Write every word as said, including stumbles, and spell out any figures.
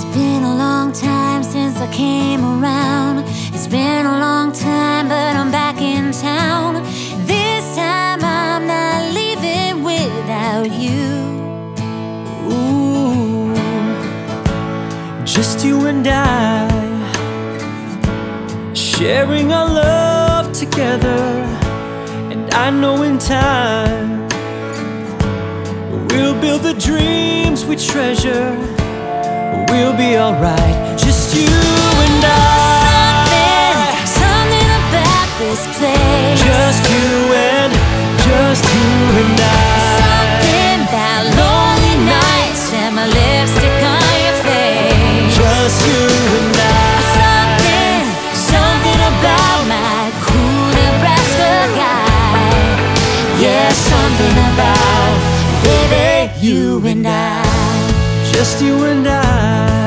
been a long time since I came around. It's been a long time, but I'm back in town. This time I'm not leaving without you. Ooh, just you and I, sharing our love together. And I know in time we'll build the dreams we treasure. We'll be alright, just you and I. Something, something about this place. Just you and, just you and I. Something about lonely nights and my lipstick on your face. Just you and I. Something, something about my cool Nebraska guy. Yeah, something about, baby, you and I. Just you and I.